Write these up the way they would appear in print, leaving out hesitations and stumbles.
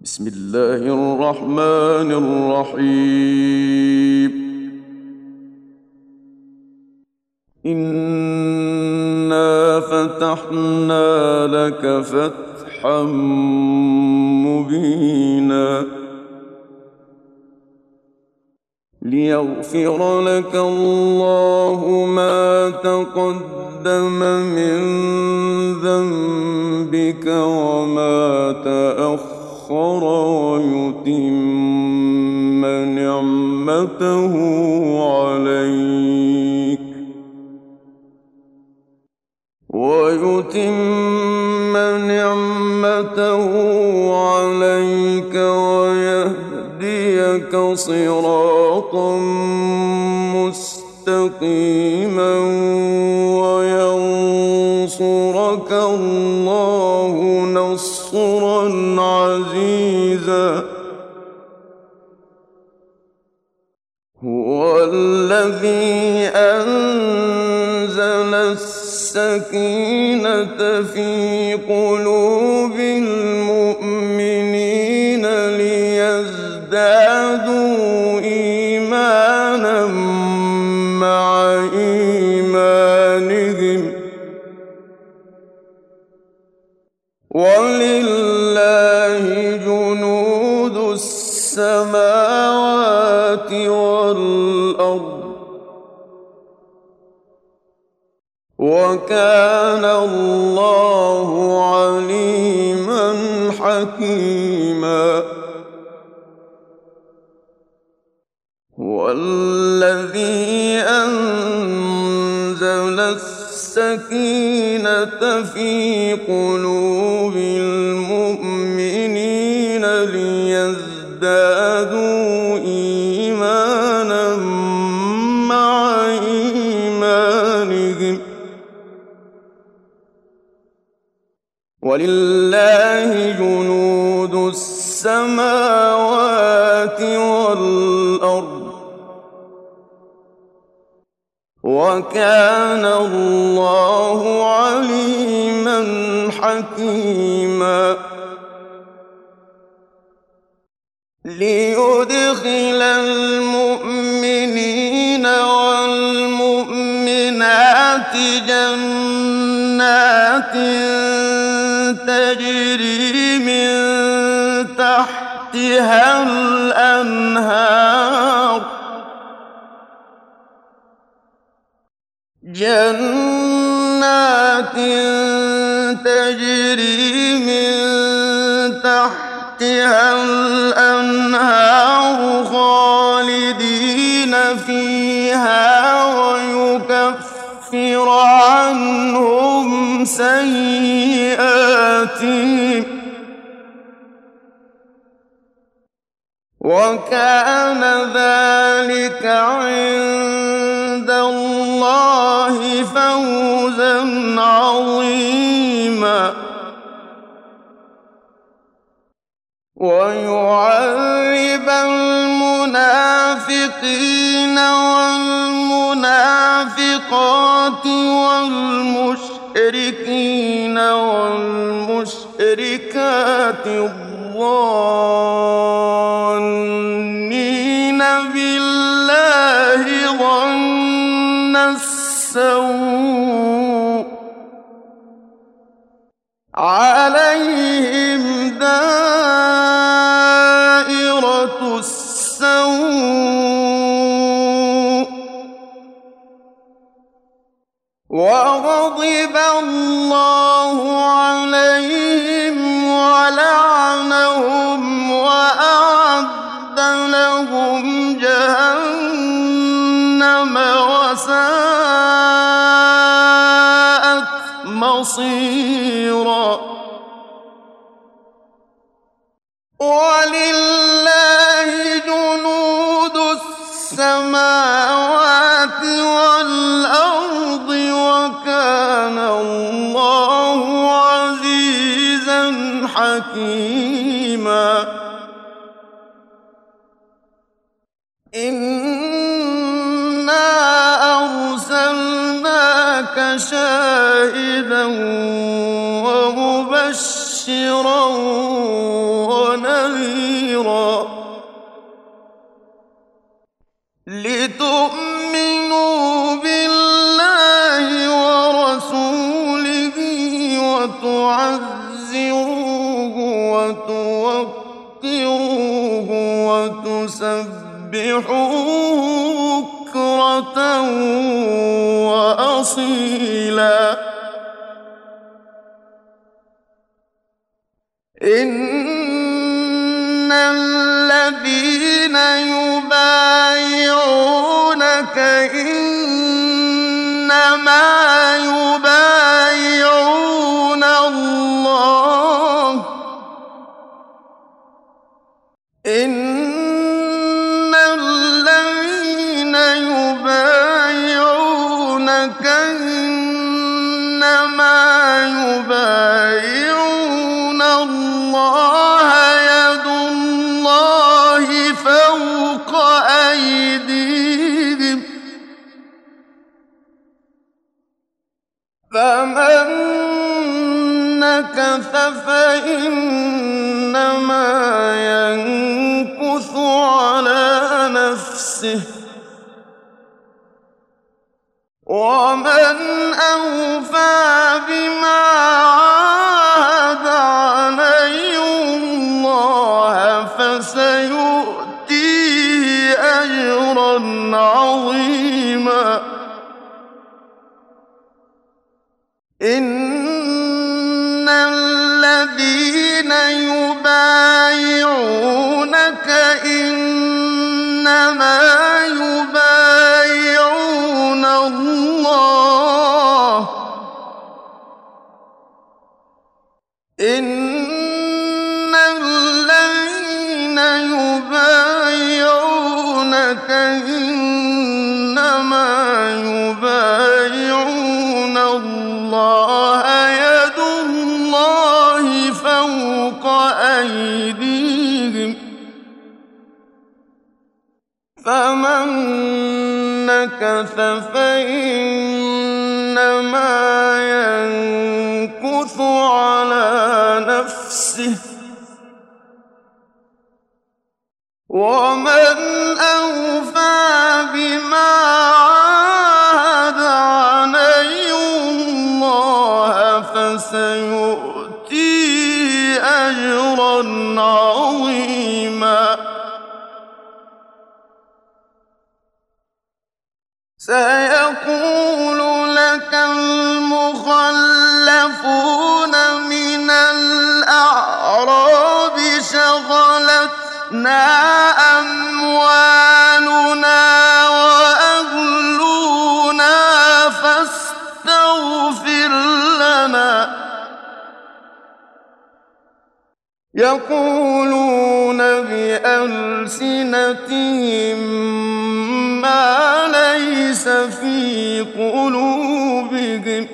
بسم الله الرحمن الرحيم. إنا فتحنا لك فتحا مبينا ليغفر لك الله ما تقدم من ذنبك وما تأخر ويتم نعمته عليك ويهديك صراطا مستقيما وينصرك الله نصرا عزيزا. هو الذي أنزل السكينة في قلوب المؤمنين ليزدادوا إيمانا مع إيمانهم ولله جنود السماوات والأرض وكان الله عليما حكيما. هو الذي أنزل السكينة في قلوب المؤمنين ليزدادوا إيمانا مع إيمانهم ولله جنود السماوات والأرض وكان الله عليما حكيما. ليدخل المؤمنين والمؤمنات جنات تجري من تحتها الأنهار خالدين فيها ويكفر عنهم سيئاتهم وكان ذلك عند الله فوزا عظيما. ويعذب المنافقين والمنافقات والمشركين والمشركات الظانين بالله ظن السوء عليهم دائرة السوء وغضب الله عليهم ولعنهم وأعد لهم جهنم وساءت مصيرا. ولله جنود السماوات والأرض وكان الله عزيزا حكيما. إنا أرسلناك شاهدا ومبشرا ونذيرا وتوقروه وتسبحوه بكرة وأصيلا إن الذين يبايعونك إنما يبايعون الله إن الذين يبايعونك إنما يبايعون الله يد الله فوق أيديهم فمن نكث فإنما ينكث على نفسه ومن أوفى بما عاهد عليه الله فسيؤتيه أجرا عظيما إن الذين يبايعونك إنما يبايعون الله إن الذين يبايعونك إنما يبايعون الله يد الله فوق أيديهم فمن نكث فإنما ينكث على نفسه ومن أوفى بما عاهد عليه الله فسيؤتيه أجرا عظيما سيقول لك المخلفون من الأعراب شغلتنا أموالنا وأهلنا فاستغفر لنا يقولون بألسنتهم ما ليس في قلوبهم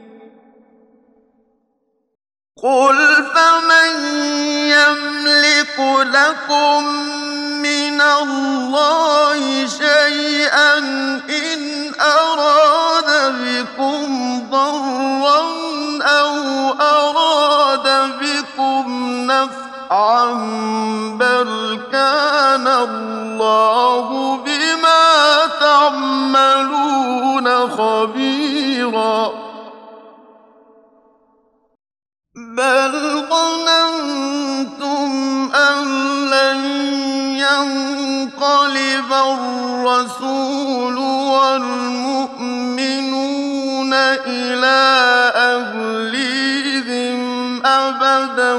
قل فمن يملك لكم من الله شيئا إن أراد بكم ضرا أو أراد بكم نفعا بل كان الله بما تعملون خبيرا بل ظننتم أن لن ينقلب الرسول والمؤمنون إلى أهليهم أبدا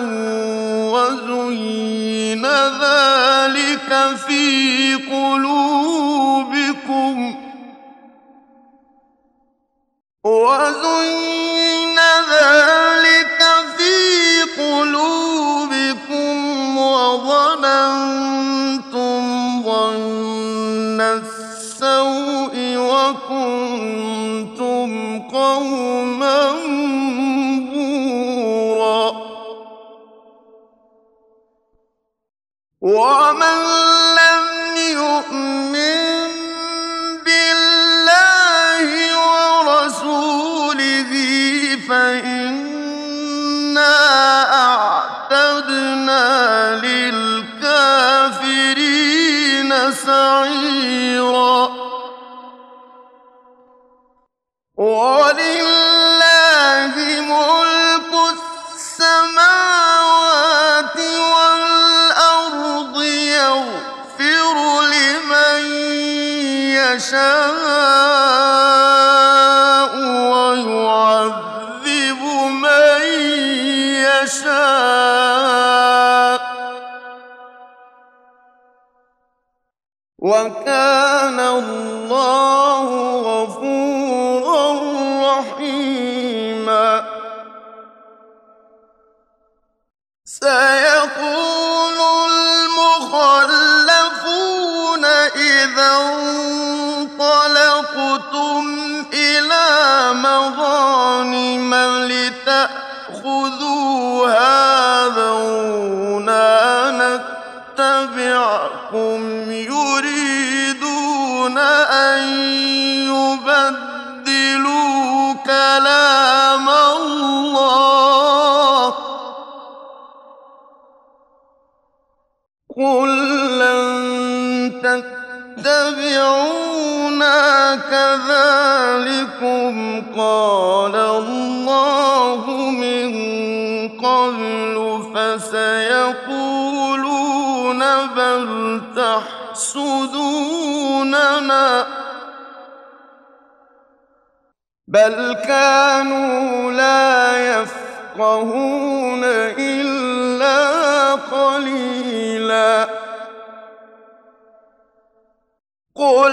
وزين ذلك في قلوبكم وظننتم ظن السوء وكنتم قوما بورا ومن لم يؤمن بالله ورسوله فإنا أعتدنا للكافرين سعيرا ولله ملك السماوات وكان الله غفورا رحيما سيقول المخلفون إذا انطلقتم إلى مغانم لتأخذوها ذرونا نتبعكم يريدون أن يبدلوا كلام الله قل لن تتبعونا كذلكم قال الله من قبل فسيقولون بل تحسدوننا بل كانوا لا يفقهون إلا قليلا قل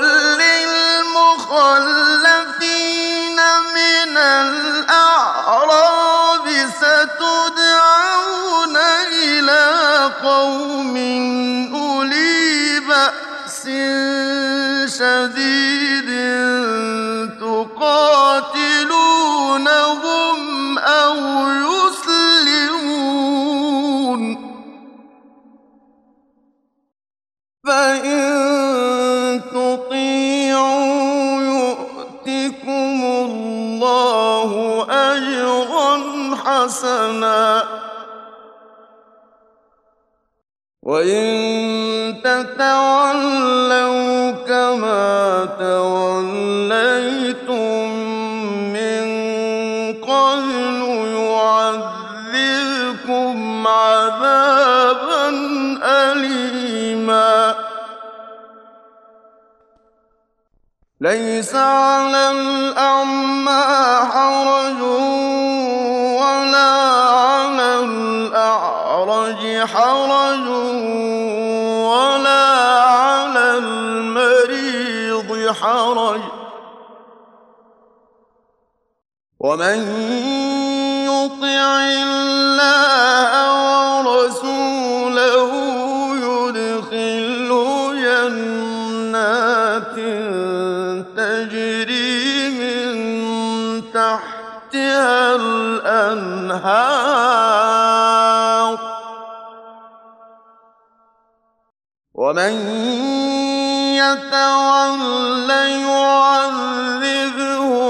للمخلفين من الأعراب ستدعون إلى قوم أولي بأس شديد تقاتلونهم أو يسلمون فإن تطيعوا يؤتكم الله أجرا حسنا وإن تتولوا كما توليتم من قبل يعذبكم عذابا أليما ليس على الأعمى حرج ولا على الأعرج حرج ولا على المريض حرج ومن يطع الله ورسوله يدخله جنات تجري من تحتها الأنهار ومن يتول يعذبه